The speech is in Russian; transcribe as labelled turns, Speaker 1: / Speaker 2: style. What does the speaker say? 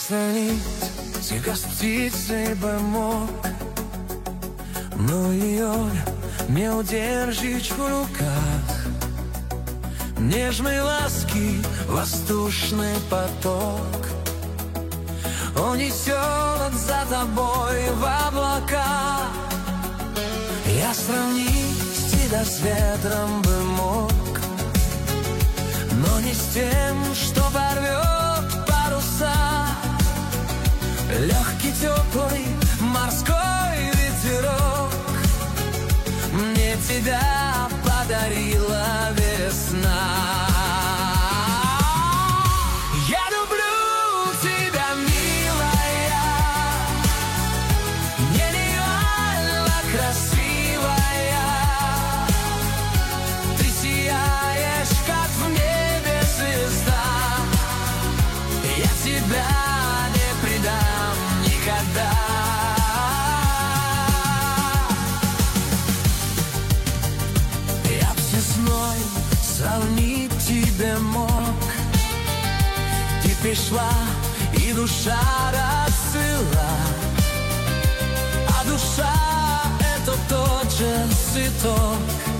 Speaker 1: сравнить тебя с птицей бы мог, но ее не удержишь в руках. Нежной ласки воздушный поток унесет за тобой в облака. Я сравнить тебя с ветром бы мог, но не с тем, что порвет паруса. Легкий, теплый морской ветерок мне тебя подарила весна. Я люблю тебя, милая, нереально красивая. Ты сияешь, как в небе звезда. Я тебя не предам никогда. Я б весной сравнить тебе мог. Ты пришла, и душа расцвела, а душа — это тот же цветок.